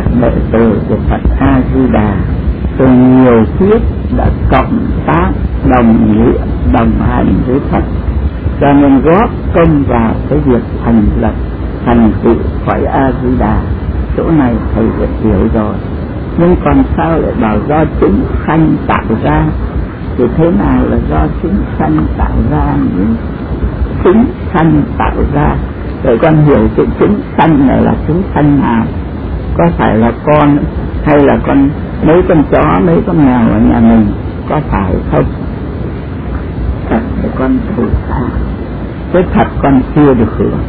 đệ tử của Phật A Di Đà từ nhiều kiếp đã cộng tác đồng nghĩa đồng hành với Phật, cho nên góp công vào cái việc thành lập thành tựu cõi A Di Đà. Chỗ này thầy đã hiểu rồi, nhưng còn sao lại bảo do chúng sanh tạo ra? Thì thế nào là do chúng sanh tạo ra nhỉ? Chúng sanh tạo ra, vậy con hiểu cái chúng sanh này là chúng sanh nào? Có phải là con hay là con mấy con chó mấy con mèo ở nhà mình, có phải không? Thật để con thử tha, cái thật con chưa được hưởng.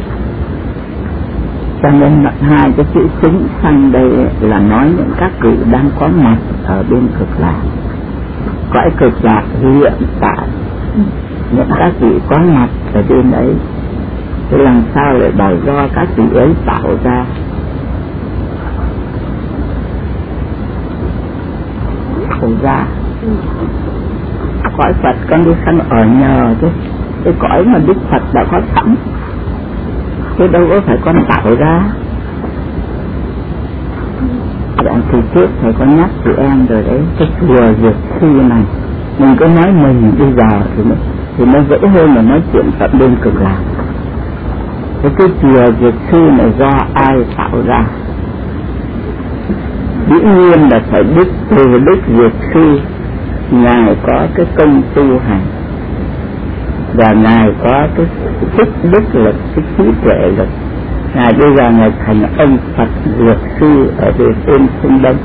Cho nên hai cái chữ chúng sanh đây là nói những các vị đang có mặt ở bên cực lạc. Cõi cực lạc hiện tại những các vị có mặt ở bên ấy, thì làm sao lại bảo do các vị ấy tạo ra? Không ra. Cõi Phật con đi sanh ở nhờ chứ, cái cõi mà Đức Phật đã có sẵn, chứ đâu có phải con tạo ra. Đoạn thì trước thầy có nhắc chị em rồi đấy, cái chùa Dược Sư này mình có nói mình bây giờ thì nó dễ hơn là nói chuyện Phật bên cực lạc. Cái chùa Dược Sư này do ai tạo ra? Dĩ nhiên là phải từ Đức Dược Sư. Ngài có cái công tu hành và Ngài có cái sức đức lực, cái trí tuệ lực. Ngài bây giờ Ngài thành ông Phật Dược Sư ở trên phương Đông.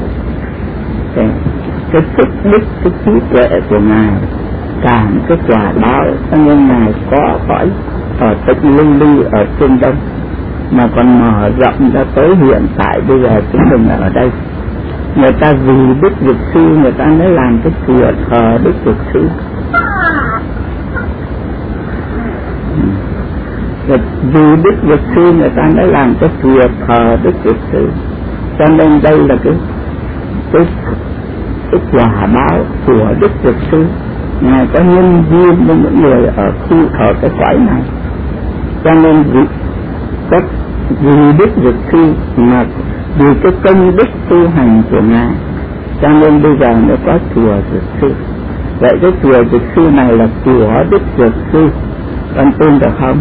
Cái sức đức, cái trí tuệ của Ngài càng cái quả báo, cho nên Ngài có cõi ở tận lưu ly ở phương Đông, mà còn mở rộng ra tới hiện tại bây giờ chúng mình ở đây. Người ta vì Đức Dược Sư người ta mới làm cái chùa thờ Đức Dược Sư. Vì Đức Dược Sư người ta mới làm cái chùa thờ Đức Dược Sư. Cho nên đây là cái quả báo của Đức Dược Sư. Ngài có nhân duyên với những người ở cái cõi này. Cho nên vì Đức Dược Sư mà vì cái công đức tu hành của Ngài, cho nên bây giờ mới có chùa Dược Sư. Vậy cái chùa Dược Sư này là của Đức Dược Sư, con tin được không?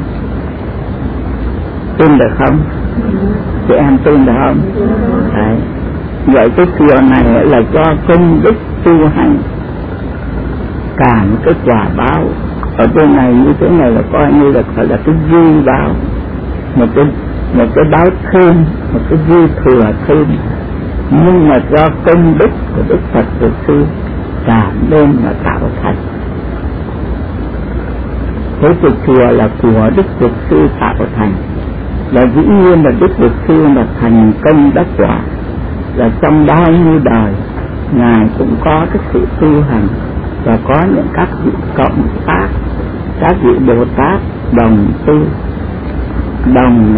Tin được không? Chị em tin được không? Đấy. Vậy cái chùa này là do công đức tu hành, cả một cái quả báo ở bên này như thế này là coi như là gọi là cái dư báo, một cái báo thêm, một cái dư thừa thêm, nhưng mà do công đức của Đức Phật Dược Sư cả nên là tạo thành. Thế cái chùa là của Đức Dược Sư tạo thành, là dĩ nhiên là Đức Dược Sư là thành công đắc quả, là trong bao nhiêu đời Ngài cũng có cái sự tu hành, và có những các vị cộng tác, các vị Bồ Tát đồng tu, đồng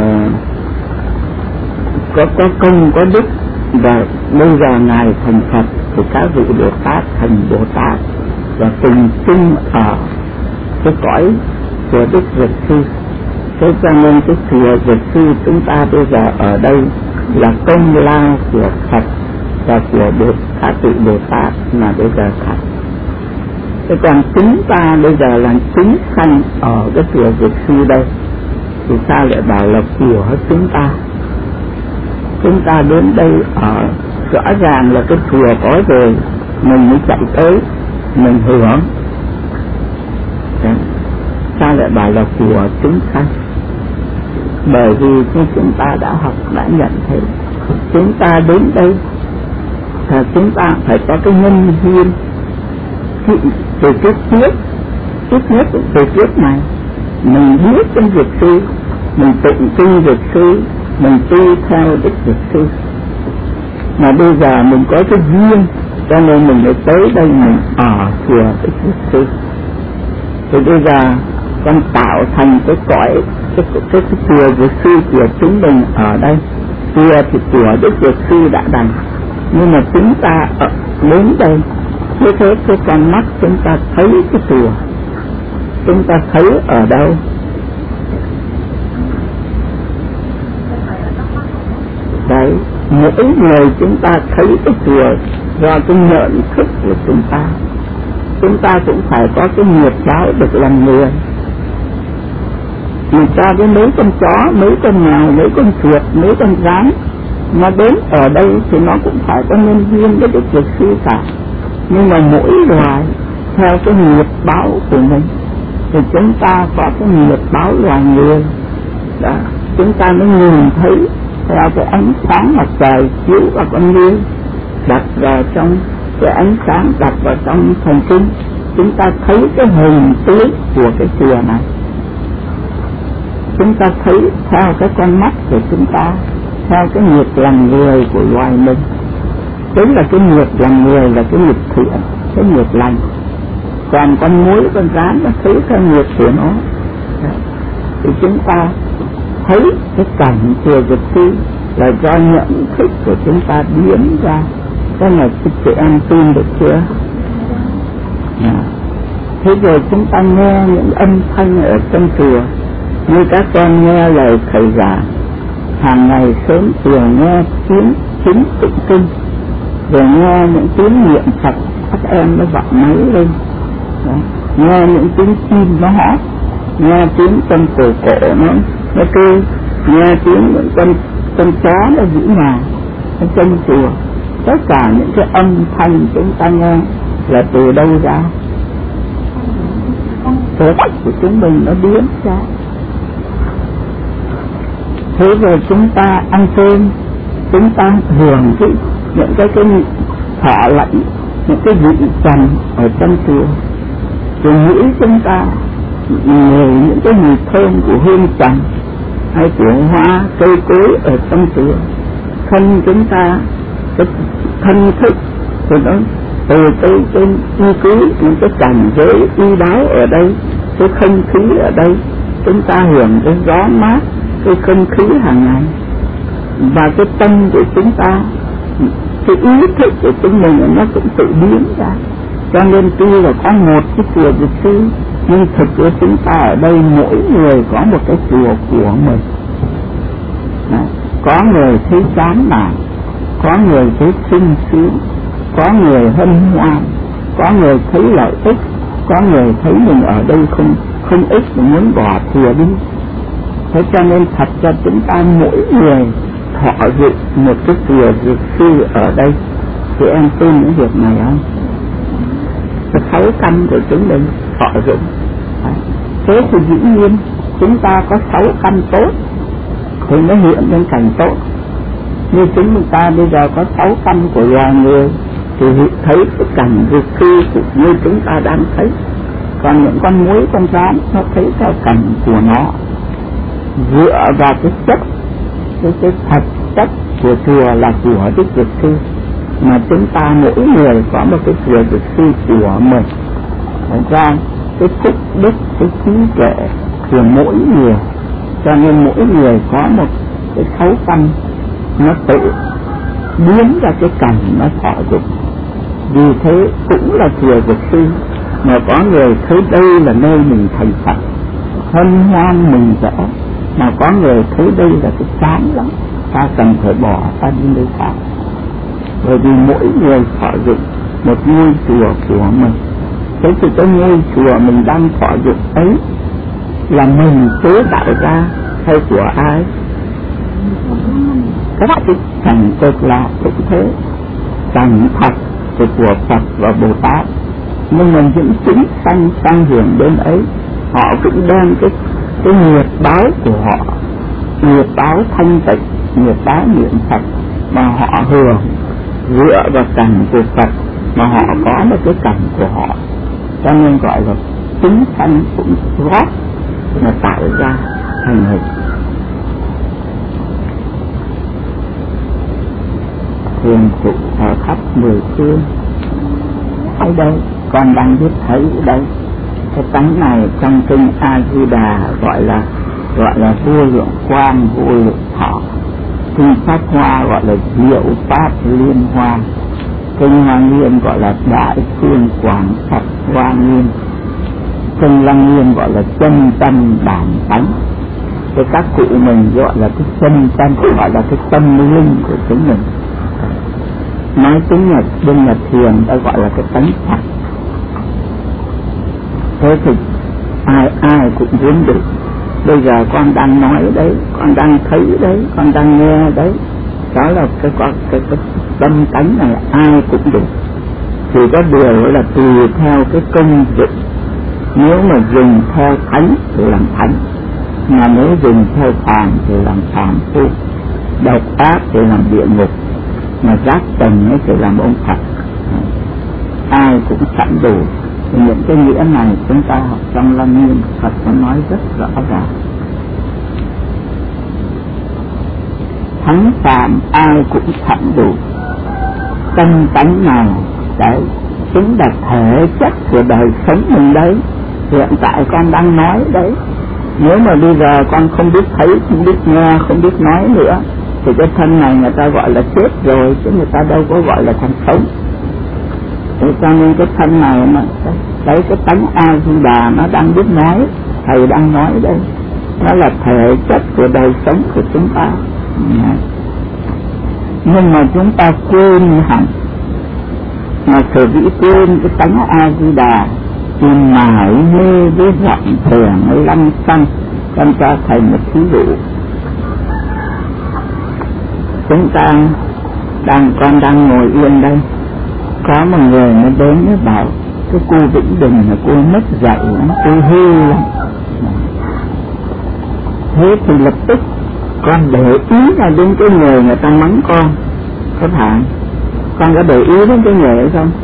có công có đức, và bây giờ Ngài thành Phật thì các vị Bồ Tát thành Bồ Tát và cùng chung ở cái cõi của Đức Dược Sư. Thế cho nên cái chùa Dược Sư chúng ta bây giờ ở đây là công lao của Phật và của các vị Bồ Tát mà bây giờ thành. Thế còn chúng ta bây giờ là chúng sanh ở cái chùa Dược Sư đây, thì sao lại bảo là của chúng ta? Chúng ta đến đây ở rõ ràng là cái chùa có rồi, mình mới chạy tới mình hưởng. Đấy. Sao lại bảo là của chúng sanh? Bởi vì chúng ta đã học, đã nhận thấy chúng ta đến đây là chúng ta phải có cái nhân duyên từ trước trước nhất từ trước này mình biết trong Dược Sư, mình tụng kinh Dược Sư, mình tu theo Đức Dược Sư, mà bây giờ mình có cái duyên cho nên mình mới tới đây mình ở chùa Đức Dược Sư. Thì bây giờ con tạo thành cái cõi cái chùa Dược Sư của chúng mình ở đây. Chùa thì của Đức Dược Sư đã đành, nhưng mà chúng ta đến đây như thế, cái con mắt chúng ta thấy cái chùa, chúng ta thấy ở đâu? Đấy, mỗi người chúng ta thấy cái chùa do cái nhận thức của chúng ta cũng phải có cái nghiệp báo được làm người. Vì cho với mấy con chó, mấy con mèo, mấy con chuột, mấy con rắn mà đến ở đây thì nó cũng phải có nhân viên với Đức Luật Sư cả. Nhưng mà mỗi loài theo cái nghiệp báo của mình thì chúng ta có cái nghiệp báo loài người. Đó, chúng ta mới nhìn thấy theo cái ánh sáng mặt trời chiếu vào con người, đặt vào trong cái ánh sáng, đặt vào trong thần kinh, chúng ta thấy cái hình tướng của cái chùa này. Chúng ta thấy theo cái con mắt của chúng ta, theo cái nghiệp làm người của loài mình. Chính là cái nghiệp làm người là cái nghiệp thiện, cái nghiệp lành. Còn con muỗi, con rắn nó thấy cái nghiệp của nó. Thì chúng ta thấy cái cảnh chùa Dược Sư là do nhận thức của chúng ta biến ra. Cái này chị em tin được chưa? Thế rồi chúng ta nghe những âm thanh ở trong chùa, như các con nghe lời thầy giảng, hàng ngày sớm chiều nghe tiếng chính tụng kinh, rồi nghe những tiếng niệm Phật, các em nó vọng máy lên. Đó. Nghe những tiếng chim nó hót, nghe tiếng con cổ nó kêu, nghe tiếng những con chó nó dĩ hòa ở trong chùa. Tất cả những cái âm thanh chúng ta nghe là từ đâu ra? Từ đất của chúng mình nó biến ra. Thế rồi chúng ta ăn cơm, chúng ta hưởng những cái thọ lệnh, những cái vị trần ở trong chùa. Rồi mũi chúng ta ngửi những cái mùi thơm của hương trần hay của hoa cây cối ở trong chùa. Thân chúng ta, cái thân thức thì nó từ cái nghiên cứu những cái cảnh giới y đáo ở đây, cái không khí ở đây, chúng ta hưởng cái gió mát, cái không khí hàng ngày. Và cái tâm của chúng ta, cái ý thức của chúng mình nó cũng tự biến ra. Cho nên tuy là có một cái chùa Dược Sư, nhưng thực của chúng ta ở đây mỗi người có một cái chùa của mình. Đấy. Có người thấy chán nản, có người thấy sung sướng, có người hân hoan, có người thấy lợi ích, có người thấy mình ở đây không ích mà muốn bỏ chùa đi. Thế cho nên thật ra chúng ta mỗi người thọ dụng một cái chùa Dược Sư ở đây. Thì em tin những việc này không? Cái 6 căn của chúng mình thọ dụng. Thế thì dĩ nhiên chúng ta có 6 căn tốt thì nó hiện lên cảnh tốt. Như chúng ta bây giờ có 6 căn của loài người thì thấy cái cảnh Dược Sư như chúng ta đang thấy. Còn những con muỗi, con rắn nó thấy theo cảnh của nó, dựa vào cái chất, cái thật chất của chùa là của Đức Dược Sư. Mà chúng ta mỗi người có một cái chùa Dược Sư của mình. Thật ra cái phúc đức, cái trí tuệ của mỗi người, cho nên mỗi người có một cái 6 căn nó tự biến ra cái cảnh nó thọ dụng. Vì thế cũng là chùa Dược Sư, mà có người thấy đây là nơi mình thành Phật, hân hoan mừng rỡ, mà có người thấy đây là cái chán lắm, ta cần phải bỏ ta đi nơi khác. Bởi vì mỗi người thọ dụng một ngôi chùa của mình. Thế thì cái ngôi chùa mình đang thọ dụng ấy là mình chế tạo ra hay của ai? Các cái cảnh cực lạc cũng thế, cảnh thật của Phật và Bồ Tát. Nhưng mà những chúng sanh hưởng đến ấy, họ cũng đem cái nghiệp báo của họ, nghiệp báo thanh tịnh, nghiệp báo niệm Phật mà họ hưởng dựa vào cảnh của Phật, mà họ có một cái cảnh của họ. Cho nên gọi là chúng sanh cũng góp mà tạo ra thành hình. Thường trụ thờ khắp 10 phương. Ở đây con đang biết thấy đây, cái tánh này trong kinh A Di Đà gọi là vô lượng quang, vô lượng thọ. Kinh Pháp Hoa gọi là diệu pháp liên hoa. Kinh Hoa Nghiêm gọi là đại phương quảng Phật Hoa Nghiêm. Kinh Lăng Nghiêm gọi là chân tâm bản tánh. Cái các cụ mình gọi là cái chân tâm, gọi là cái tâm linh của chúng mình. nói tiếng bên Nhật Thiền ta gọi là cái tánh Phật. Thế thì ai cũng muốn được. Bây giờ con đang nói đấy, con đang thấy đấy, con đang nghe đấy, đó là cái tâm tánh này ai cũng được. Chỉ có điều là tùy theo cái công dụng. Nếu mà dùng theo thánh thì làm thánh, mà nếu dùng theo phàm thì làm phàm phu, độc ác thì làm địa ngục, mà giác tầng thì làm ông Phật. Ai cũng sẵn đủ. Thì những cái nghĩa này chúng ta học trong Lăng Nghiêm, Phật có nói rất rõ ràng. Thánh phàm ai cũng sẵn đủ. Tâm tánh nào đấy chính là thể chất của đời sống mình đấy. Hiện tại con đang nói đấy. Nếu mà bây giờ con không biết thấy, không biết nghe, không biết nói nữa, thì cái thân này người ta gọi là chết rồi, chứ người ta đâu có gọi là còn sống. Thế cho nên cái thân này mà đấy, cái tánh A-di-đà nó đang biết nói, thầy đang nói đây, nó là thể chất của đời sống của chúng ta. Nhưng mà chúng ta quên hẳn, mà sở dĩ quên cái tánh A-di-đà thì mãi mê với vọng tưởng lăng xăng. Con cho thầy một thí dụ. Chúng ta con đang ngồi yên đây, có một người nó đến nó bảo cái cô Vĩnh Đình là cô mất dạy lắm, cô hư lắm. Thế thì lập tức con để ý là đến cái người ta mắng con, có phải con có để ý đến cái người ấy không?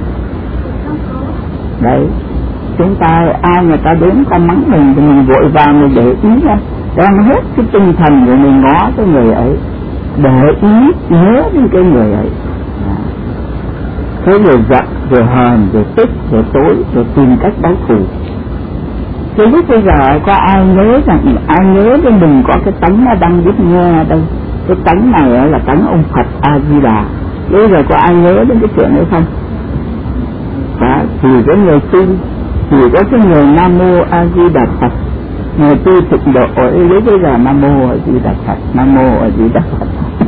Đấy, chúng ta ai người ta đến con mắng mình thì mình vội vàng mình để ý ra, đem hết cái tinh thần của mình ngó cái người ấy, để ý nhớ đến cái người ấy. Thế rồi giận, rồi hờn, rồi tức, rồi tối, rồi tìm cách báo thù. Thế lúc bây giờ có ai nhớ rằng, ai nhớ đến mình có cái tánh nó đang biết nghe đây. Cái tánh này là tánh ông Phật A-di-đà. Bây giờ có ai nhớ đến cái chuyện ấy không? Đó, chỉ có người tu, chỉ có cái người Nam Mô A Di Đà Phật, người tu tịnh độ ấy đến bây giờ Nam Mô A Di Đà Phật, Nam Mô A Di Đà Phật.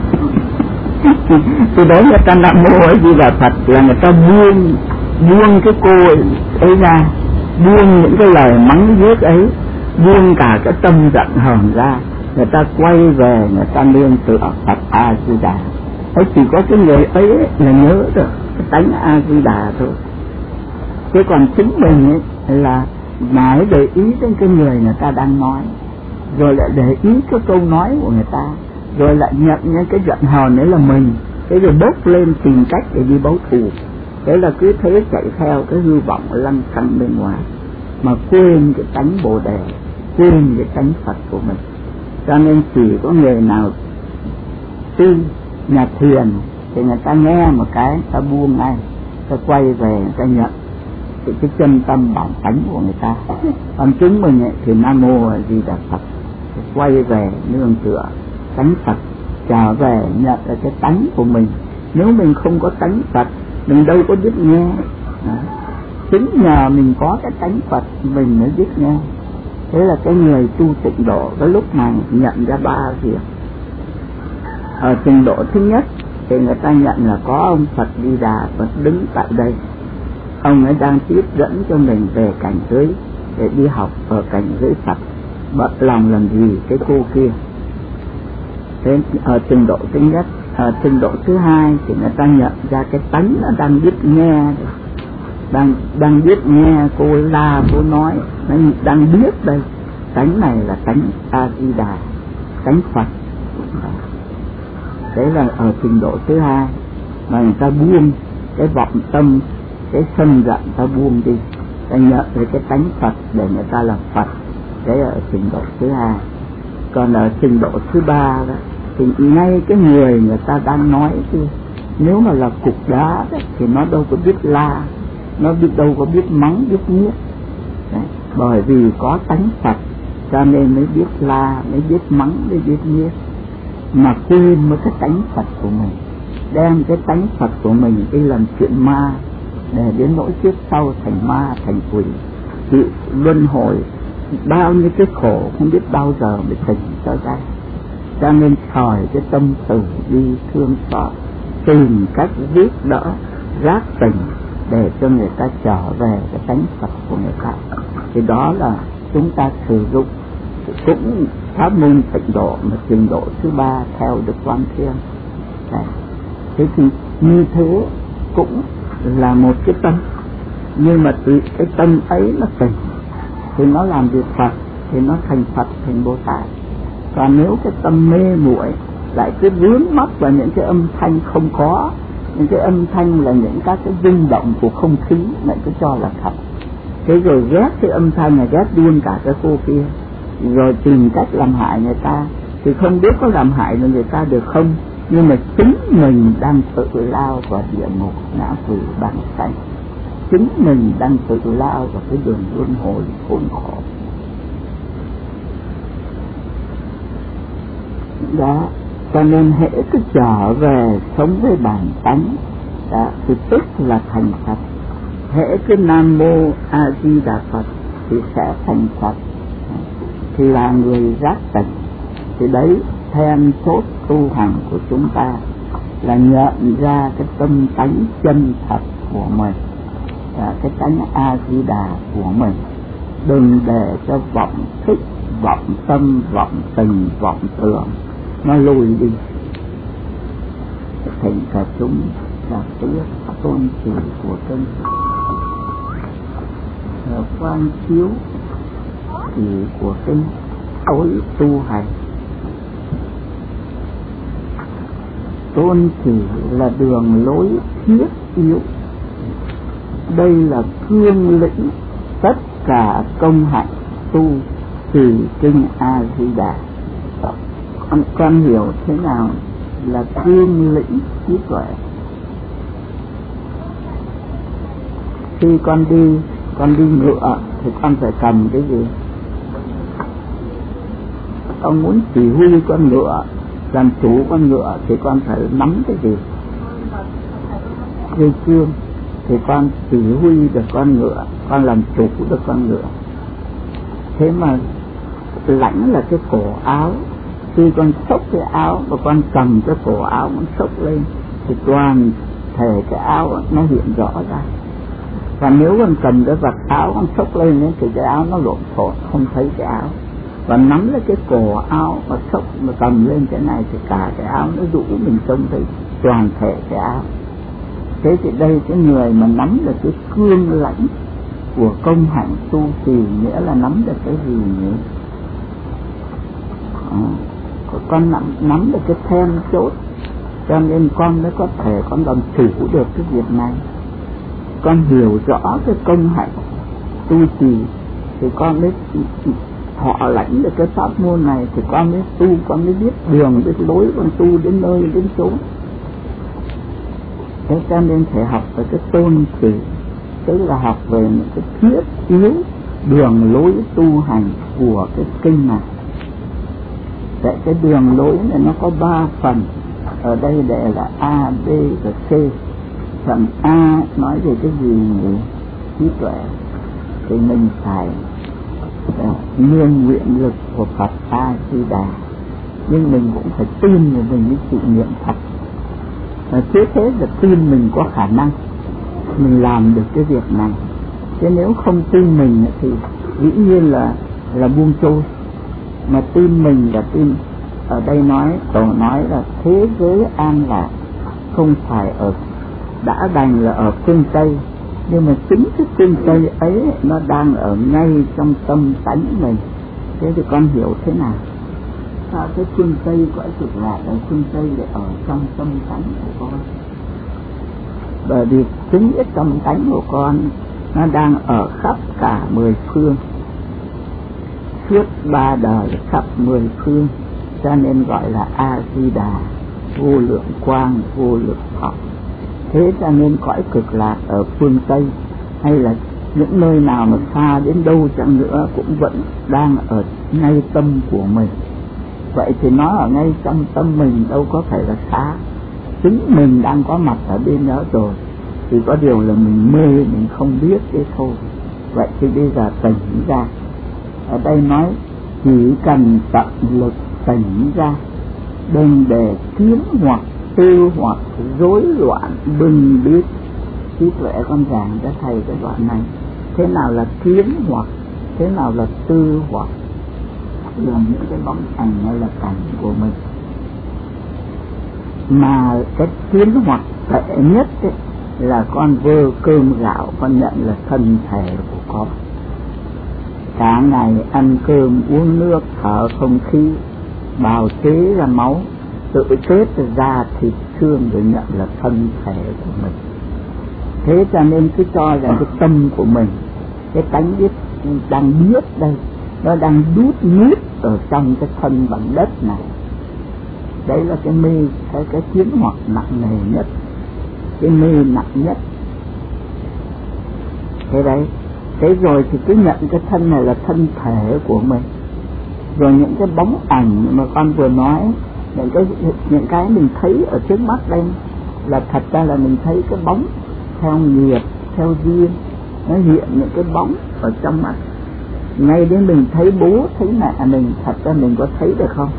Từ đó người ta Nam Mô A Di Đà Phật là người ta buông cái cô ấy ra, buông những cái lời mắng giết ấy, buông cả cái tâm giận hờn ra, người ta quay về người ta nương tựa Phật A Di Đà. Ấy chỉ có cái người ấy là nhớ được cái tánh A Di Đà thôi. Chứ còn chính mình ấy là mãi để ý đến cái người ta đang nói, rồi lại để ý cái câu nói của người ta, rồi lại nhận những cái giận hờn đấy là mình, thế rồi bốc lên tìm cách để đi báo thù. Thế là cứ thế chạy theo cái hư vọng lăng xăng bên ngoài, mà quên cái tánh Bồ Đề, quên cái tánh Phật của mình. Cho nên chỉ có người nào tu nhà thiền thì người ta nghe một cái, người ta buông ngay, người ta quay về người ta nhận cái chân tâm bản tánh của người ta. Còn chúng mình ấy, thì Nam Mô A Di Đà Phật, quay về nương tựa tánh Phật, trở về nhận là cái tánh của mình. Nếu mình không có tánh Phật, mình đâu có biết nghe. Chính nhờ mình có cái tánh Phật mình mới biết nghe. Thế là cái người tu tịnh độ cái lúc này nhận ra ba việc. Ở trình độ thứ nhất thì người ta nhận là có ông Phật Di Đà Phật đứng tại đây, ông ấy đang tiếp dẫn cho mình về cảnh giới để đi học ở cảnh giới Phật, bận lòng làm gì cái cô kia. Thế ở trình độ thứ nhất. Ở trình độ thứ hai thì người ta nhận ra cái tánh nó đang biết nghe, đang biết nghe cô la cô nói, nó đang biết đây, tánh này là tánh A Di Đà, tánh Phật. Đấy là ở trình độ thứ hai, mà người ta buông cái vọng tâm, cái sân giận ta buông đi, ta nhận về cái tánh Phật để người ta làm Phật. Đấy là ở trình độ thứ hai. Còn ở trình độ thứ ba đó thì ngay cái người ta đang nói chứ, nếu mà là cục đá đó, thì nó đâu có biết la, nó đâu có biết mắng biết nhiếc. Bởi vì có tánh Phật cho nên mới biết la, mới biết mắng, mới biết nhiếc, mà quên mất cái tánh Phật của mình, đem cái tánh Phật của mình đi làm chuyện ma, để đến nỗi kiếp sau thành ma thành quỷ, chịu luân hồi bao nhiêu cái khổ không biết bao giờ mới tỉnh cho ra. Cho nên khỏi cái tâm từ bi thương xót, tìm cách giúp đỡ giác tỉnh để cho người ta trở về cái tánh Phật của người ta. Thì đó là chúng ta sử dụng cũng pháp môn tịnh độ mà trình độ thứ 3 theo Đức Quán Thiên. Thế thì như thế cũng là một cái tâm, nhưng mà tùy cái tâm ấy nó tỉnh thì nó làm việc Phật, thì nó thành Phật, thành Bồ Tát. Còn nếu cái tâm mê muội lại cứ vướng mắc vào những cái âm thanh không có, những cái âm thanh là những các cái rung động của không khí, lại cứ cho là thật. Thế rồi ghét cái âm thanh là ghét điên cả cái cô kia, rồi tìm cách làm hại người ta. Thì không biết có làm hại được người ta được không, nhưng mà chính mình đang tự lao vào địa ngục ngã quỷ bằng sanh. Chính mình đang tự lao vào cái đường luân hồi khốn khổ. Đó, cho nên hễ cứ trở về sống với bản tánh đó, thì tức là thành Phật. Hễ cứ Nam Mô A Di Đà Phật thì sẽ thành Phật, thì là người giác tỉnh. Thì đấy then chốt tu hành của chúng ta là nhận ra cái tâm tánh chân thật của mình, cái tánh A Di Đà của mình. Đừng để cho vọng thích, vọng tâm, vọng tình, vọng tưởng nó lùi đi. Thành cả chúng là tiếc tôn chỉ của chân quan chiếu thì của cái lối tu hành. Tôn chỉ là đường lối thiết yếu, đây là cương lĩnh tất cả công hạnh tu trì kinh A Di Đà. Con hiểu thế nào là cương lĩnh trí tuệ? Khi con đi ngựa thì con phải cầm cái gì? Con muốn chỉ huy con ngựa, làm chủ con ngựa thì con phải nắm cái gì? Dây cương. Thì con chỉ huy được con ngựa, con làm chủ được con ngựa. Thế mà lãnh là cái cổ áo. Khi con xốc cái áo và con cầm cái cổ áo con xốc lên thì toàn thể cái áo nó hiện rõ ra. Và nếu con cầm cái vạt áo con xốc lên thì cái áo nó lộn xộn, không thấy cái áo. Và nắm lấy cái cổ áo và xốc mà cầm lên cái này thì cả cái áo nó rũ, mình trông thấy toàn thể cái áo. Thế thì đây cái người mà nắm được cái cương lãnh của công hạnh tu trì nghĩa là nắm được cái gì nhỉ? Con nắm được cái then chốt, cho nên con mới có thể con làm chủ được cái việc này. Con hiểu rõ cái công hạnh tu trì thì con mới thọ lãnh được cái pháp môn này, thì con mới tu, con mới biết đường, biết lối, con tu đến nơi đến chỗ. Thế cho nên phải học về cái tôn chỉ, tức là học về những cái thiết yếu đường lối tu hành của cái kinh này. Vậy cái đường lối này nó có 3 phần, ở đây để là A, B và C. Phần A nói về cái gì nhỉ? Trí tuệ. Thì mình phải nương nguyện lực của Phật A Di Đà, nhưng mình cũng phải tin là mình mới chịu niệm Phật. Trước thế là tin mình có khả năng mình làm được cái việc này, chứ nếu không tin mình thì dĩ nhiên là buông trôi. Mà tin mình là tin, ở đây Tổ nói là thế giới an lạc không phải đã đành là ở phương Tây, nhưng mà chính cái phương Tây ấy nó đang ở ngay trong tâm tánh mình. Thế thì con hiểu thế nào? Sao cái phương Tây cõi cực lạc ở phương Tây lại ở trong tâm tánh của con? Bởi vì chính cái tâm tánh của con nó đang ở khắp cả 10 phương, suốt 3 đời khắp 10 phương, cho nên gọi là A Di Đà, vô lượng quang, vô lượng thọ. Thế cho nên cõi cực lạc ở phương Tây hay là những nơi nào mà xa đến đâu chăng nữa cũng vẫn đang ở ngay tâm của mình. Vậy thì nó ở ngay trong tâm mình, đâu có phải là xa. Chính mình đang có mặt ở bên đó rồi, thì có điều là mình mê, mình không biết thế thôi. Vậy thì bây giờ tỉnh ra. Ở đây nói chỉ cần tận lực tỉnh ra, đừng để kiến hoặc tư hoặc rối loạn bừng biết. Trí tuệ con giảng cho thầy cái đoạn này. Thế nào là kiến hoặc, thế nào là tư hoặc, là những cái bóng ảnh hay là cảnh của mình. Mà cái kiến hoặc tệ nhất ấy, là con vơ cơm gạo con nhận là thân thể của con. Cả ngày ăn cơm uống nước thở không khí, bào chế ra máu, tự kết ra thịt xương rồi nhận là thân thể của mình. Thế cho nên cứ cho rằng cái tâm của mình, cái tánh biết đang biết đây, nó đang đút nút ở trong cái thân bằng đất này. Đấy là cái mê, cái kiến hoặc nặng nề nhất, cái mê nặng nhất. Thế đấy, thế rồi thì cứ nhận cái thân này là thân thể của mình. Rồi những cái bóng ảnh mà con vừa nói, những cái mình thấy ở trước mắt đây là thật ra là mình thấy cái bóng theo nghiệp, theo duyên, nó hiện những cái bóng ở trong mắt. Ngay đến mình thấy bố, thấy mẹ mình, thật ra mình có thấy được không?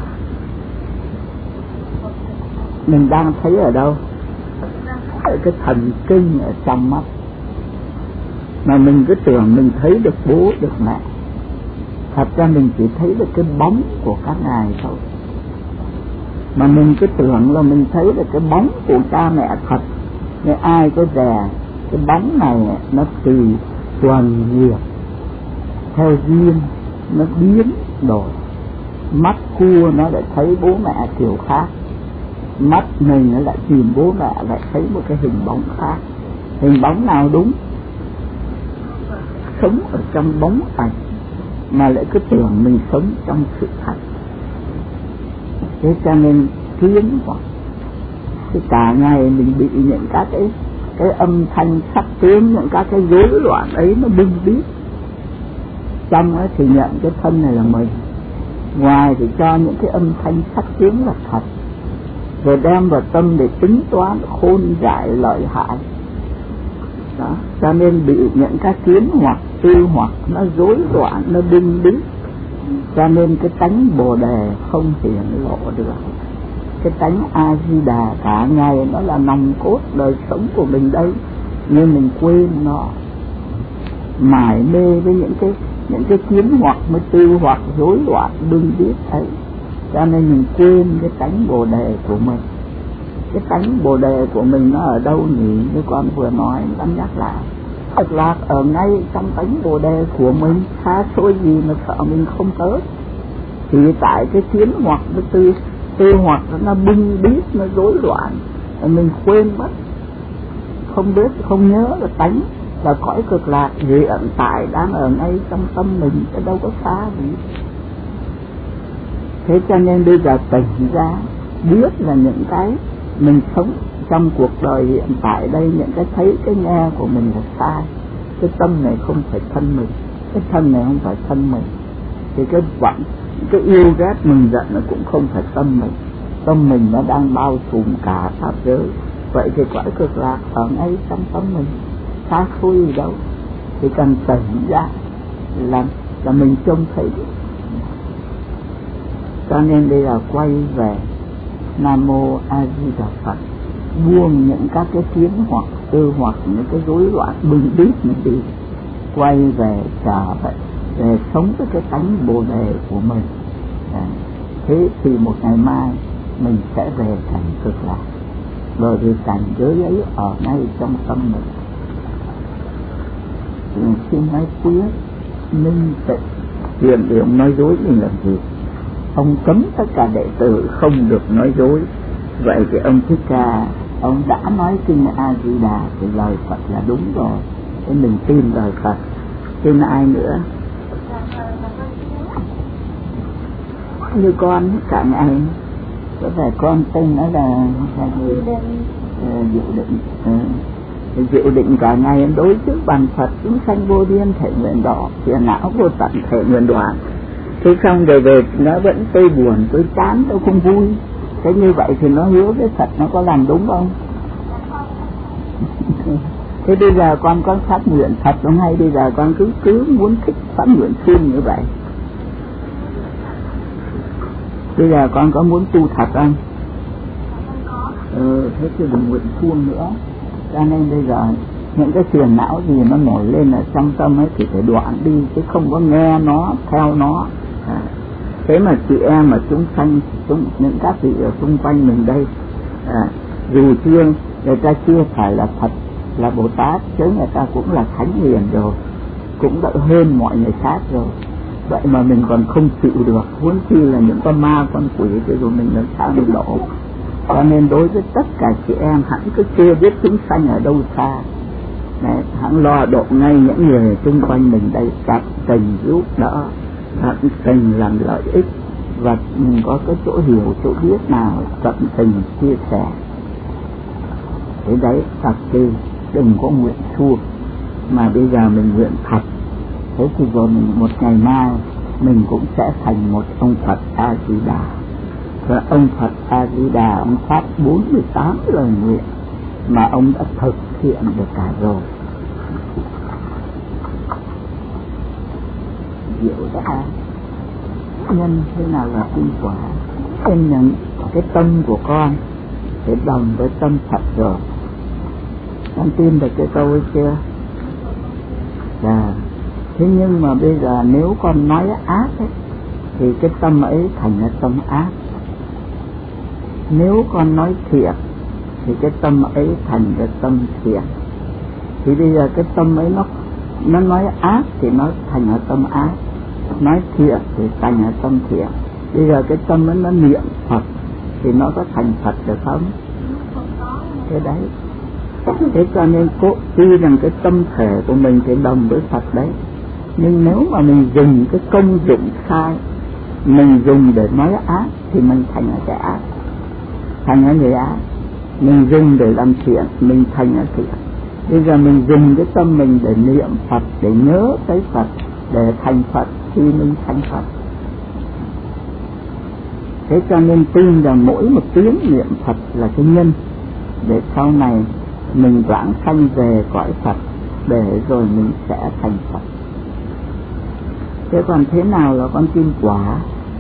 Mình đang thấy ở đâu? Ở cái thần kinh ở trong mắt. Mà mình cứ tưởng mình thấy được bố, được mẹ. Thật ra mình chỉ thấy được cái bóng của các ngài thôi. Mà mình cứ tưởng là mình thấy được cái bóng của cha mẹ thật. Nhưng ai có dè cái bóng này nó tùy tuần nghiệp, theo duyên nó biến đổi. Mắt cua nó lại thấy bố mẹ kiểu khác, mắt mình nó lại nhìn bố mẹ lại thấy một cái hình bóng khác. Hình bóng nào đúng? Sống ở trong bóng ảnh mà lại cứ tưởng mình sống trong sự thật. Thế cho nên kiến hoặc thì cả ngày mình bị những các cái âm thanh sắc tiếng, những các cái rối loạn ấy nó bưng bít. Trong ấy thì nhận cái thân này là mình, ngoài thì cho những cái âm thanh sắc tiếng là thật, rồi đem vào tâm để tính toán khôn giải lợi hại. Đó, cho nên bị những cái kiến hoặc tư hoặc nó rối loạn, nó bưng bít. Cho nên cái tánh Bồ Đề không hiển lộ được. Cái tánh A Di Đà cả ngày nó là nòng cốt đời sống của mình đây, nhưng mình quên nó, mải mê với những cái kiến hoặc mới tư hoặc rối loạn bưng bít ấy. Cho nên mình quên cái tánh Bồ Đề của mình. Cái tánh Bồ Đề của mình nó ở đâu nhỉ? Như con vừa nói, con nhắc lại. Thật là ở ngay trong tánh Bồ Đề của mình, xa xôi gì mà sợ mình không tới. Thì tại cái kiến hoặc với tư hoặc nó bưng bít, nó rối loạn, mình quên mất, không biết, không nhớ là tánh là cõi cực lạc hiện tại đang ở ngay trong tâm mình, chứ đâu có xa gì. Thế cho nên bây giờ tỉnh ra, biết là những cái mình sống trong cuộc đời hiện tại đây, những cái thấy cái nghe của mình là sai. Cái tâm này không phải thân mình, cái thân này không phải thân mình. Thì cái vận, cái yêu ghét mừng giận nó cũng không phải tâm mình. Tâm mình nó đang bao trùm cả pháp giới. Vậy thì cõi cực lạc ở ngay trong tâm mình, xa xôi gì đâu. Thì cần tỉnh ra là mình trông thấy. Cho nên đây là quay về Nam Mô A Di Đà Phật, buông những các cái kiến hoặc tư hoặc những cái rối loạn bưng bít mình đi, quay về trở về sống với cái tánh Bồ Đề của mình. Thế thì một ngày mai mình sẽ về cảnh cực lạc, bởi vì cảnh giới ấy ở ngay trong tâm mình. Xin hãy quyết minh tịnh, hiện để ông nói dối mình làm gì? Ông cấm tất cả đệ tử không được nói dối. Vậy thì ông Thích Ca, ông đã nói kinh A Di Đà thì lời Phật là đúng rồi. Thế mình tin lời Phật, tin ai nữa? Như con cả ngày có vẻ con tên nó là Diệu Định cả ngày đối trước bàn Phật chúng sanh vô biên thể nguyện đỏ, phiền não vô tận thể nguyện đoạn. Thế xong rồi về nó vẫn tôi buồn, tôi chán, tôi không vui. Thế như vậy thì nó hứa với Phật nó có làm đúng không? Thế bây giờ con có phát nguyện Phật không, hay bây giờ con cứ muốn thích phát nguyện xin như vậy? Bây giờ con có muốn tu thật không? Thế thì đừng nguyện suông nữa. Cho nên bây giờ những cái phiền não gì nó nổi lên ở trong tâm ấy thì phải đoạn đi, chứ không có nghe nó, theo nó. Thế mà chị em mà chúng sanh, những các vị ở xung quanh mình đây, dù chưa người ta chưa phải là Phật, là Bồ Tát, chứ người ta cũng là thánh hiền rồi, cũng đã hơn mọi người khác rồi. Vậy mà mình còn không chịu được, huống chi là những con ma con quỷ, thì rồi mình làm sao mình độ. Cho nên đối với tất cả chị em, hẳn cứ chưa biết chúng sanh ở đâu xa, hẳn lo độ ngay những người xung quanh mình đây, tận tình giúp đỡ, tận tình làm lợi ích, và mình có cái chỗ hiểu, chỗ biết nào tận tình chia sẻ. Thế đấy, thật sự đừng có nguyện suông, mà bây giờ mình nguyện thật. Thế thì rồi một ngày mai mình cũng sẽ thành một ông Phật A Di Đà. Và ông Phật A Di Đà, ông phát 48 lời nguyện mà ông đã thực hiện được cả rồi. Diệu đã nhân thế nào là tin quả, nên nhận cái tâm của con để đồng với tâm Phật rồi. Con tin được cái câu ấy chưa? Thế nhưng mà bây giờ nếu con nói ác ấy, thì cái tâm ấy thành là tâm ác. Nếu con nói thiện thì cái tâm ấy thành là tâm thiện. Thì bây giờ cái tâm ấy nó nói ác thì nó thành là tâm ác, nói thiện thì thành là tâm thiện. Bây giờ cái tâm ấy nó niệm Phật thì nó có thành Phật được không? Thế đấy. Thế cho nên tuy rằng cái tâm thể của mình thì đồng với Phật đấy, nhưng nếu mà mình dùng cái công dụng sai, mình dùng để nói ác thì mình thành là cái ác, thành là người ác. Mình dùng để làm thiện, mình thành là thiện. Bây giờ mình dùng cái tâm mình để niệm Phật, để nhớ tới Phật, để thành Phật thì mình thành Phật. Thế cho nên tin rằng mỗi một tiếng niệm Phật là cái nhân để sau này mình vãng sanh về cõi Phật, để rồi mình sẽ thành Phật. Thế còn thế nào là con tin quả?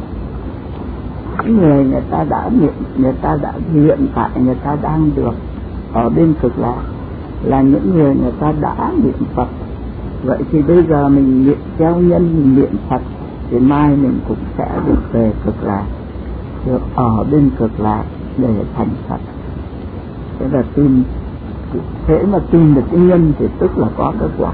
Người ta đã niệm, người ta đã hiện tại người ta đang được ở bên Cực Lạc là những người ta đã niệm Phật. Vậy thì bây giờ mình niệm theo nhân, mình niệm Phật thì mai mình cũng sẽ được về Cực Lạc, được ở bên Cực Lạc để thành Phật. Thế là tin. Thế mà tin được cái nhân thì tức là có cái quả.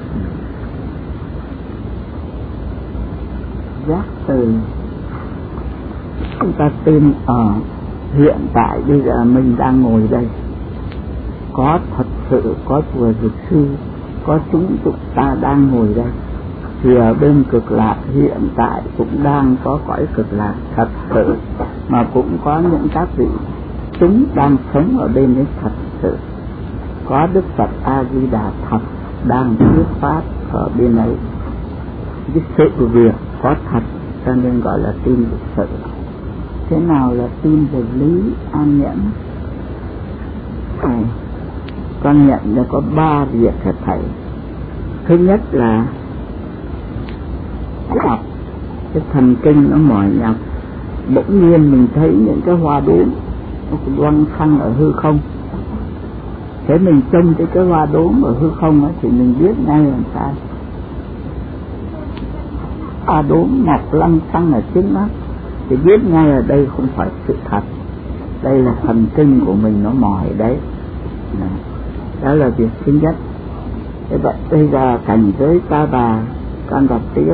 Giác từ chúng ta tin ở hiện tại bây giờ mình đang ngồi đây, có thật sự có chùa Dược Sư, có chúng ta đang ngồi đây, thì ở bên Cực Lạc hiện tại cũng đang có cõi Cực Lạc thật sự, mà cũng có những các vị chúng đang sống ở bên ấy thật sự, có Đức Phật A Di Đà thật đang thuyết pháp ở bên ấy. Cái sự việc có thật cho nên gọi là tin thực sự. Thế nào là tin về lý an nhẫn? Con nhận là có 3 việc hả thầy? Thứ nhất là cái thần kinh nó mỏi nhọc, bỗng nhiên mình thấy những cái hoa đốm nó loang phăng ở hư không. Thế mình trông thấy cái hoa đốm ở hư không ấy, thì mình biết ngay làm sao. Hoa đốm mọc lăng xăng ở trước mắt thì biết ngay ở đây không phải sự thật, đây là thần kinh của mình nó mỏi đấy. Đó là việc thứ nhất. Thế vậy bây giờ cảnh giới Ta Bà con đọc tiếp.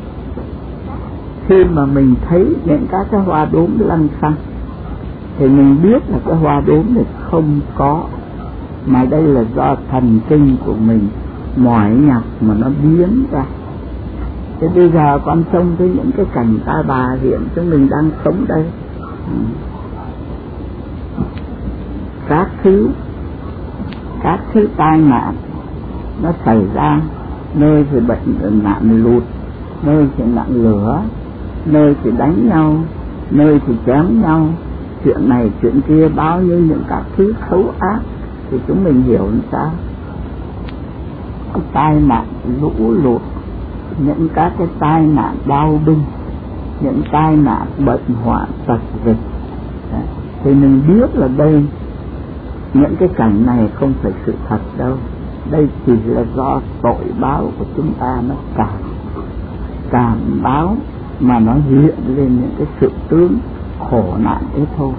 Khi mà mình thấy những các cái hoa đốm lăng xăng thì mình biết là cái hoa đốm này không có, mà đây là do thần kinh của mình mỏi nhọc mà nó biến ra. Thế bây giờ con trông thấy những cái cảnh Ta Bà hiện chúng mình đang sống đây, các thứ tai nạn nó xảy ra, nơi thì bệnh nạn lụt, nơi thì nạn lửa, nơi thì đánh nhau, nơi thì chém nhau, chuyện này chuyện kia, bao nhiêu những các thứ xấu ác, thì chúng mình hiểu làm sao? Cái tai nạn lũ lụt, những các cái tai nạn đau binh, những tai nạn bệnh hoạn tật dịch, thì mình biết là đây những cái cảnh này không phải sự thật đâu, đây chỉ là do tội báo của chúng ta nó cảm báo mà nó hiện lên những cái sự tướng khổ nạn ấy thôi.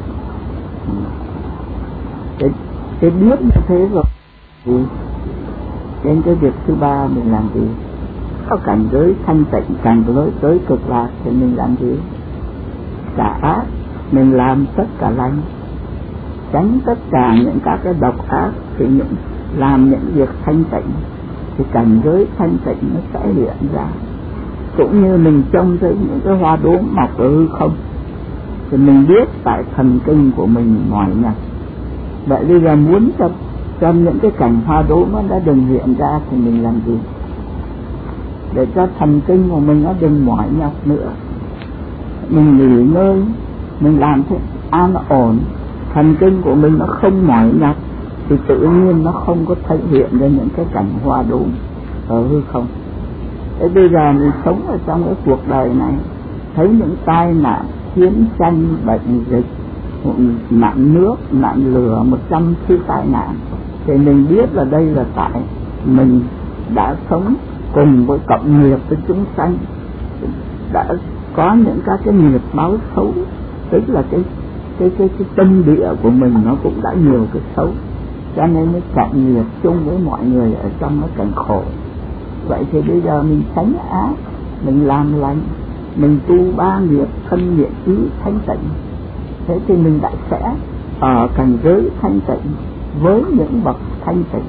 Cái biết như thế rồi thì đến cái việc thứ ba mình làm gì? Có cảnh giới thanh tịnh, cảnh giới cực lạc thì mình làm gì? Cả ác mình làm tất cả lành, tránh tất cả những các cái độc ác, thì làm những việc thanh tịnh thì cảnh giới thanh tịnh nó sẽ hiện ra. Cũng như mình trông thấy những cái hoa đốm mọc ở hư không thì mình biết tại thần kinh của mình mỏi nhọc. Vậy bây giờ muốn cho những cái cảnh hoa đốm nó đừng hiện ra thì mình làm gì? Để cho thần kinh của mình nó đừng mỏi nhọc nữa, mình nghỉ ngơi, mình làm thế an ổn, thần kinh của mình nó không mỏi nhọc thì tự nhiên nó không có thể hiện ra những cái cảnh hoa đốm ở hư không. Thế bây giờ mình sống ở trong cái cuộc đời này, thấy những tai nạn, chiến tranh, bệnh dịch, nạn nước, nạn lửa, 100 thứ tai nạn, thì mình biết là đây là tại mình đã sống cùng với cộng nghiệp với chúng sanh, đã có những các cái nghiệp báo xấu, tức là cái tâm địa của mình nó cũng đã nhiều cái xấu, cho nên mới cộng nghiệp chung với mọi người ở trong cái cảnh khổ. Vậy thì bây giờ mình tránh ác, mình làm lành, mình tu 3 nghiệp thân niệm ý thanh tịnh, thế thì mình đã sẽ ở cảnh giới thanh tịnh với những bậc thanh tịnh.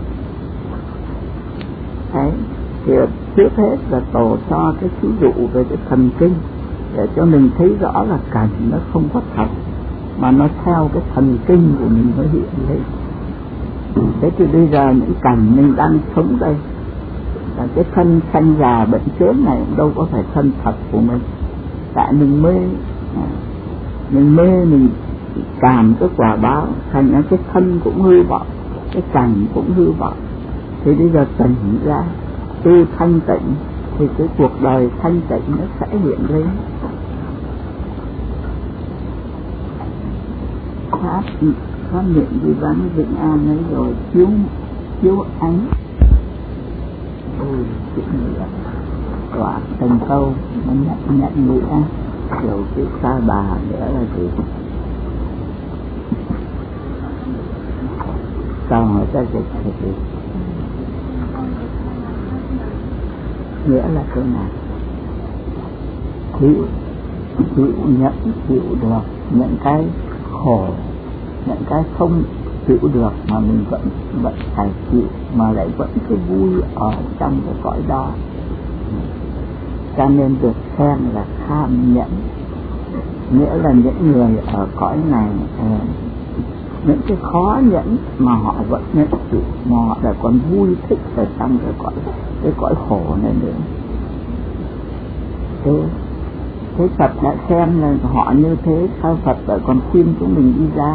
Đấy, thì trước hết là Tổ cho cái ví dụ về cái thần kinh để cho mình thấy rõ là cảnh nó không có thật, mà nó theo cái thần kinh của mình mới hiện lên. Thế thì bây giờ những cảnh mình đang sống đây là cái thân sanh già bệnh chết này cũng đâu có phải thân thật của mình, tại mình mình cảm cái quả báo, thành ra cái thân cũng hư vọng, cái cảnh cũng hư vọng. Thì bây giờ tỉnh ra tu thanh tịnh thì cái cuộc đời thanh tịnh nó sẽ hiện lên. Pháp niệm di vắng vĩnh an ấy rồi chiếu ánh chữ nghĩa quả thành câu nó nhận nghĩa kiểu chữ sa bà nữa là gì? Sao hỏi ta dịch thì gì? Nghĩa là cái nào? Chịu nhận chịu được những cái khổ, những cái không chịu được mà mình vẫn phải chịu, mà lại vẫn cứ vui ở trong cái cõi đó, cho nên được xem là kham nhẫn. Nghĩa là những người ở cõi này những cái khó nhẫn mà họ vẫn nhẫn chịu, mà họ lại còn vui thích ở trong cái cõi khổ này nữa. Thế Phật đã xem là họ như thế, sao Phật lại còn khuyên chúng mình đi ra?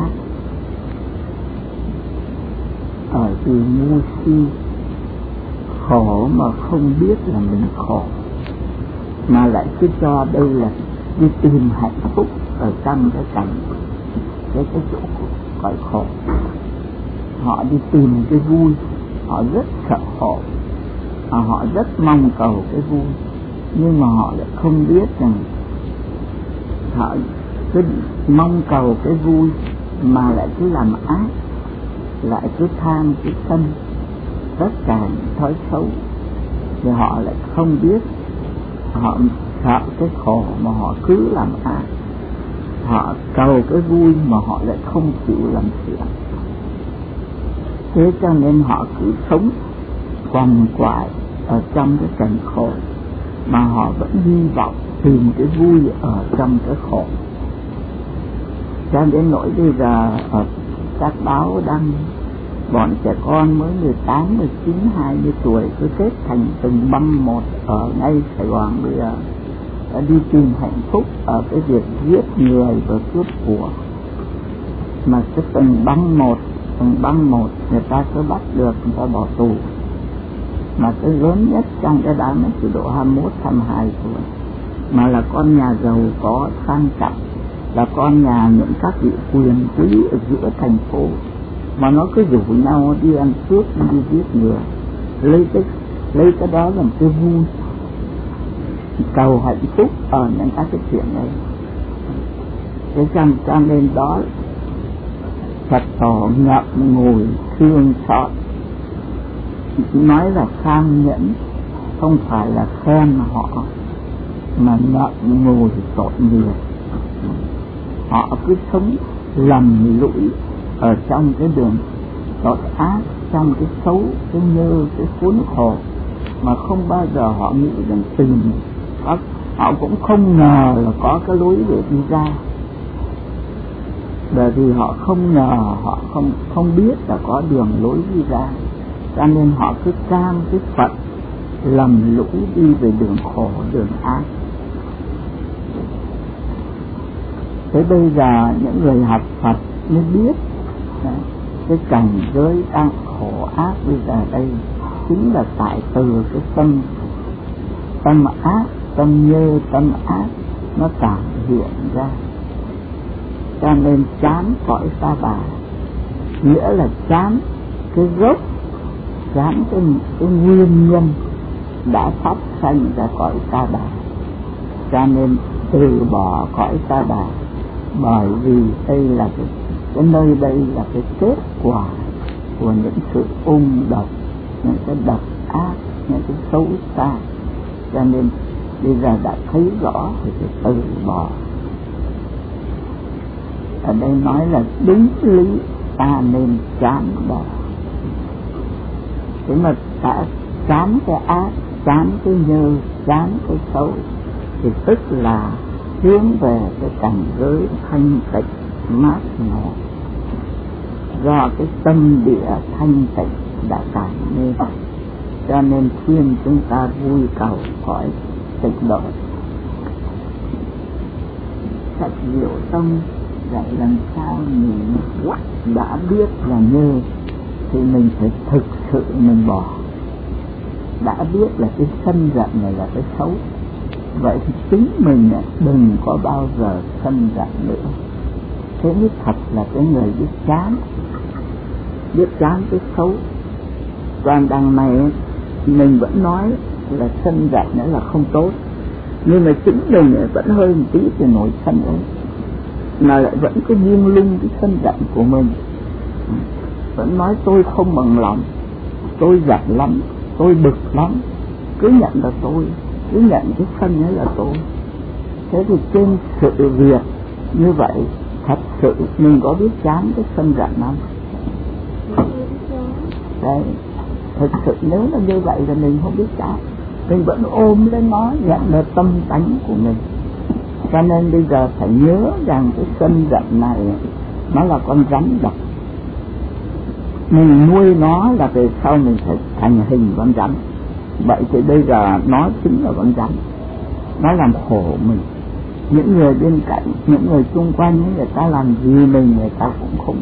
Ở vì ngu si khổ mà không biết là mình khổ, mà lại cứ cho đây là đi tìm hạnh phúc ở trong cái cảnh cái chỗ cõi khổ. Họ đi tìm cái vui, họ rất sợ khổ, họ rất mong cầu cái vui, nhưng mà họ lại không biết rằng họ cứ mong cầu cái vui mà lại cứ làm ác, lại cứ tham cái sân, tất cả những thói xấu, thì họ lại không biết. Họ sợ cái khổ mà họ cứ làm ác, họ cầu cái vui mà họ lại không chịu làm chuyện. Thế cho nên họ cứ sống quằn quại ở trong cái cảnh khổ, mà họ vẫn hy vọng tìm cái vui ở trong cái khổ. Cho đến nỗi bây giờ ở các báo đăng bọn trẻ con mới 18, 19, 20 tuổi cứ kết thành từng băng một ở ngay Sài Gòn bây giờ, đã đi tìm hạnh phúc ở cái việc giết người và cướp của. Mà cái từng băng một người ta cứ bắt được, người ta bỏ tù. Mà cái lớn nhất trong cái đó nó chỉ độ 21, 22 tuổi, mà là con nhà giàu có sang trọng, là con nhà những các vị quyền quý ở giữa thành phố, mà nó cứ rủ nhau đi ăn cướp, đi giết người, lấy cái đó làm cái vui, cầu hạnh phúc ở những các cái chuyện này. Thế cho nên đó Phật tổ ngậm ngùi thương xót, nói là kham nhẫn không phải là khen họ, mà ngậm ngùi tội nghiệp. Họ cứ sống lầm lũi ở trong cái đường tội ác, trong cái xấu, cái nhơ, cái khốn khổ, mà không bao giờ họ nghĩ đến tìm. Họ cũng không ngờ là có cái lối để đi ra, bởi vì họ không ngờ, họ không biết là có đường lối đi ra, cho nên họ cứ cam cái phận lầm lũi đi về đường khổ, đường ác. Thế bây giờ những người học Phật mới biết cái cảnh giới đang khổ ác bây giờ đây chính là tại từ cái tâm ác, tâm nhơ, tâm ác nó cảm hiện ra. Cho nên chán cõi ta bà, nghĩa là chán cái gốc, chán cái nguyên nhân đã phát sanh ra cõi ta bà. Cho nên từ bỏ cõi ta bà, bởi vì đây là cái nơi đây là cái kết quả của những sự độc, những cái độc ác, những cái xấu xa. Cho nên bây giờ đã thấy rõ thì phải từ bỏ. Ở đây nói là đúng lý ta nên chán bỏ. Thế mà ta chán cái ác, chán cái nhơ, chán cái xấu, thì tức là hướng về cái cảnh giới thanh tịnh mát mẻ, do cái tâm địa thanh tịnh đã cảm nên. Cho nên khuyên chúng ta vui cầu cõi tịnh độ. Sách Diệu Tông dạy làm sao mình đã biết là nhơ thì mình phải thực sự mình bỏ. Đã biết là cái sân giận này là cái xấu, vậy thì chính mình đừng có bao giờ sân giận nữa. Thế mới thật là cái người biết chán cái xấu. Còn đằng này mình vẫn nói là sân giận nữa là không tốt, nhưng mà chính mình vẫn hơi một tí thì nổi sân ấy, mà lại vẫn cứ buông lung cái sân giận của mình, vẫn nói tôi không bằng lòng, tôi giận lắm, tôi bực lắm, cứ nhận là tôi, cứ nhận cái sân ấy là tôi. Thế thì trên sự việc như vậy, thật sự mình có biết chán cái sân giận không? Đấy, thật sự nếu là như vậy là mình không biết chán, mình vẫn ôm lên nó, nhận là tâm tánh của mình. Cho nên bây giờ phải nhớ rằng cái sân giận này nó là con rắn độc. Mình nuôi nó là về sau mình phải thành hình con rắn. Vậy thì bây giờ nó chính là con rắn, nó làm khổ mình. Những người bên cạnh, những người xung quanh, người ta làm gì mình, người ta cũng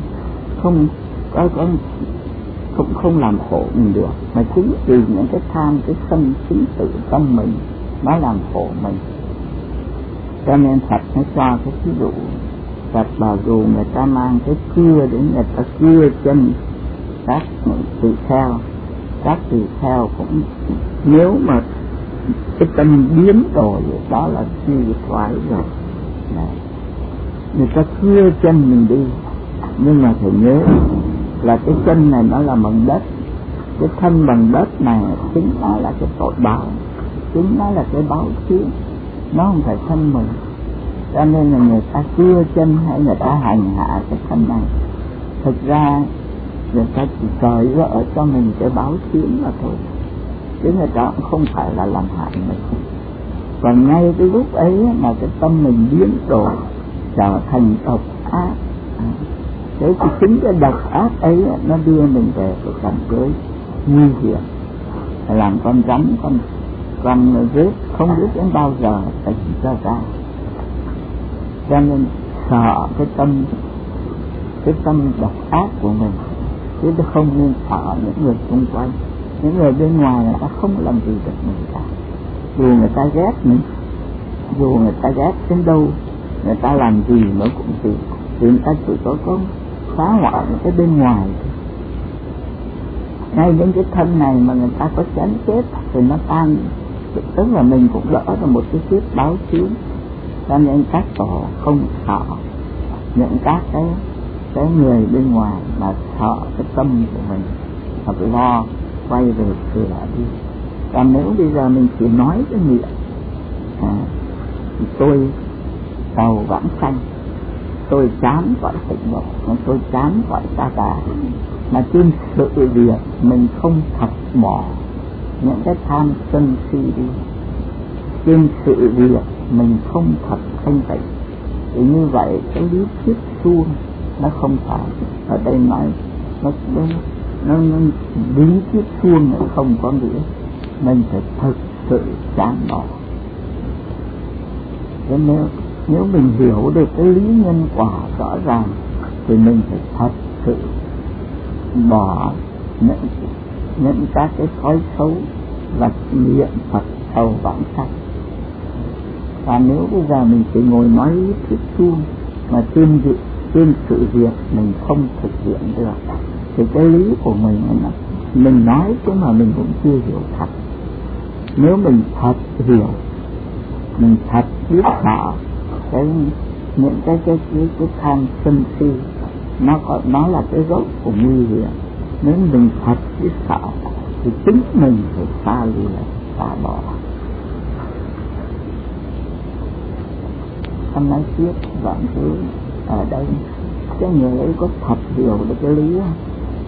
không làm khổ mình được, mà chính vì những cái tham, cái sân chính tự tâm mình nó làm khổ mình. Cho nên Phật nó cho cái ví dụ, Phật bảo dù người ta mang cái cưa đến người ta cưa chân các tỳ kheo, các tỳ kheo cũng nếu mà cái tâm biến đổi đó là suy thoái rồi. Người ta cưa chân mình đi, nhưng mà phải nhớ là cái chân này nó là bằng đất, cái thân bằng đất này chính nó là cái tội báo, chính nó là cái báo chiến, nó không phải thân mình. Cho nên là người ta cưa chân hay người ta hành hạ cái thân này, thực ra người ta chỉ cởi gỡ cho mình cái báo chiến mà thôi, chứ người ta cũng không phải là làm hại mình. Còn ngay cái lúc ấy mà cái tâm mình biến đổi trở thành độc ác, thế thì chính cái độc ác ấy nó đưa mình về cái cảnh giới nguy hiểm, làm con rắn, con rết không biết đến bao giờ tỉnh ra. Cho nên sợ cái tâm độc ác của mình, chứ không nên sợ những người xung quanh. Những người bên ngoài người ta không làm gì được mình cả, dù người ta ghét mình, dù người ta ghét đến đâu, người ta làm gì nó cũng vì người ta chịu có công. phá hoại những cái bên ngoài. Ngay những cái thân này mà người ta có chán chết thì nó tan, tức là mình cũng đỡ được một cái kiếp báo chướng. Cho nên các tổ không sợ những các cái người bên ngoài, mà sợ cái tâm của mình, hoặc lo quay về sửa đi. Còn nếu bây giờ mình chỉ nói cái miệng thì tôi cầu vãng sanh, tôi chán gọi tịnh độ, tôi chán gọi xa đà, mà trên sự việc mình không thật bỏ những cái tham sân si đi, trên sự việc mình không thật thanh tịnh, thì như vậy cái lý thuyết suông nó không phải. Ở đây nói nó lý thuyết suông nó không có nghĩa, mình phải thực sự chán bỏ. Thế nếu mình hiểu được cái lý nhân quả rõ ràng thì mình phải thật sự bỏ những các cái thói xấu và niệm Phật cầu vãng sanh. Và nếu bây giờ mình chỉ ngồi nói lý thuyết suông mà trên sự việc mình không thực hiện được thì cái lý của mình nói chứ mà mình cũng chưa hiểu thật. Nếu mình thật hiểu, mình thật biết rõ những cái tham sân si nó là cái gốc của nguy hiểm, nếu mình thật biết sợ thì chính mình phải xa lìa, xa bỏ. Anh nói tiếp đoạn thứ ở đây, cái người ấy có thật hiểu được cái lý không?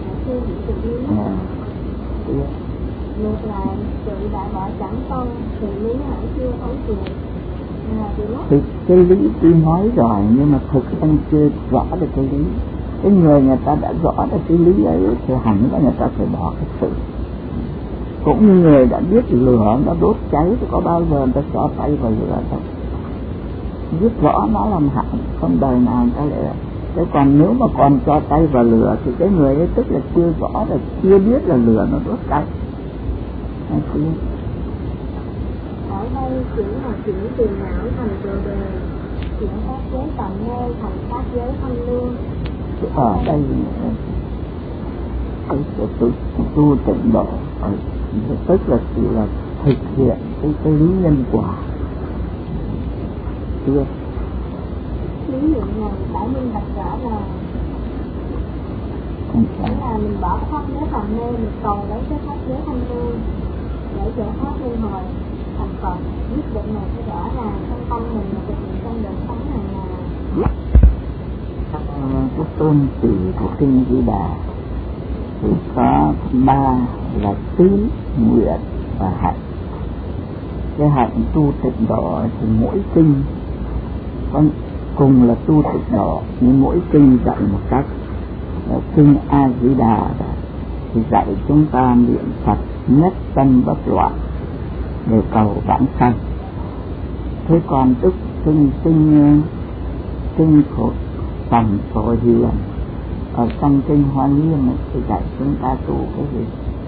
Ngược lại, sự đại bỏ chẳng công thì lý hẳn chưa thấu triệt. Thì cái lý tôi nói rồi, nhưng mà thực anh chưa rõ được cái lý. Cái người ta đã rõ được cái lý ấy thì hẳn là người ta phải bỏ cái sự. Cũng như người đã biết lửa nó đốt cháy thì có bao giờ người ta cho tay vào lửa đâu. Biết rõ nó làm hại, không đời nào người ta lại. Thế còn nếu mà còn cho tay vào lửa thì cái người ấy tức là chưa rõ, là chưa biết là lửa nó đốt cháy. Ở đây chỉ là chuyển tiền não thành đồ đề, chuyển các giới tầm mê thành các giới thanh lương. Ở đây tôi tu tịnh độ, tức là chỉ là thực hiện cái lý nhân quả. Chưa? Lý niệm này đã minh bạch rõ ràng. Nghĩa là mình bỏ pháp giới tầm mê, mình cầu lấy cái pháp giới thanh lương để giải thoát luân hồi thành Phật. Quyết định này sẽ rõ ràng trong tâm mình và thực hiện trong đời sống hàng ngày. Cái tôn chỉ của kinh Di Đà thì có 3 là tứ, nguyện và hạnh. Cái hạnh tu tịnh độ thì mỗi kinh con cùng là tu tịnh độ, nhưng mỗi kinh dạy một cách. Kinh A Di Đà thì dạy chúng ta niệm Phật nhất tâm bất loạn để cầu vãng sanh. Thế còn tức kinh khổ Sầm Phổ Hiền ở trong kinh Hoa Nghiêm thì dạy chúng ta tu cái gì?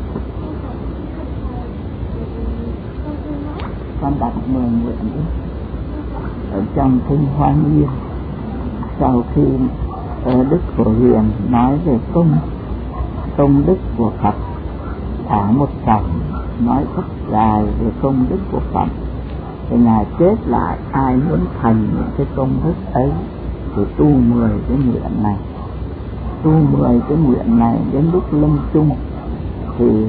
Con đọc 10 nguyện đi. Ở trong kinh Hoa Nghiêm, sau khi Đức Phổ Hiền nói về công đức của Phật, thả một dòng nói rất dài về công đức của Phật, thì Ngài kết lại ai muốn thành những cái công đức ấy thì tu 10 cái nguyện này. Tu 10 cái nguyện này đến lúc lâm chung thì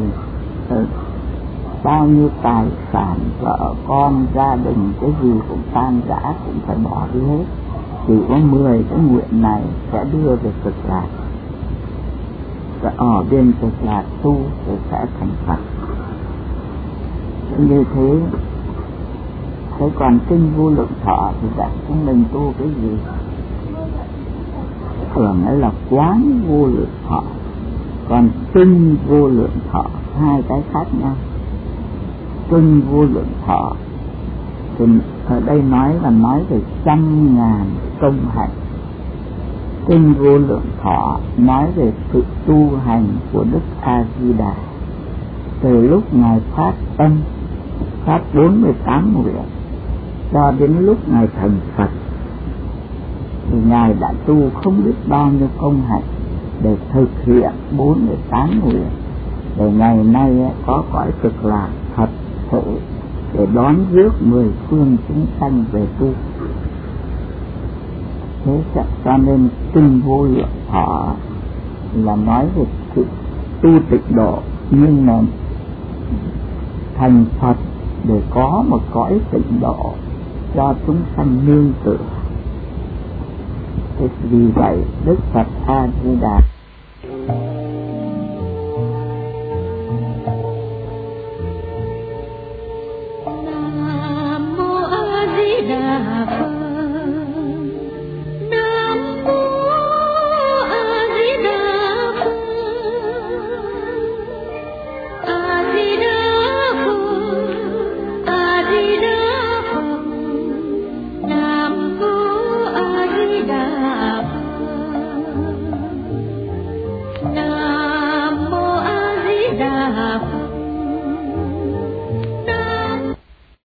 bao nhiêu tài sản, vợ con, gia đình, cái gì cũng tan rã, cũng phải bỏ đi hết. Chỉ có 10 cái nguyện này sẽ đưa về Cực Lạc. Và ở bên Cực Lạc tu thì sẽ thành Phật. Như thế. Thế còn kinh Vô Lượng Thọ thì dạy chúng mình tu cái gì? Thường ấy là quán vô lượng thọ, còn kinh vô lượng thọ hai cái khác nhau. Kinh vô lượng thọ thì ở đây nói về 100.000 công hạnh. Kinh vô lượng thọ nói về sự tu hành của Đức A Di Đà từ lúc Ngài phát tâm, phát 48 nguyện cho đến lúc Ngài thành Phật, thì Ngài đã tu không biết bao nhiêu công hạnh. để thực hiện 48 nguyện, để ngày nay có cõi cực lạc thật sự để đón rước 10 phương chúng sanh về tu. Thế cho nên kinh Vô Lượng Thọ là nói về sự tu tịnh độ, nhưng mà thành Phật để có một cõi tịnh độ cho chúng sanh nương tựa. Thế vì vậy Đức Phật A Di Đà Nam mô A Di Đà Phật.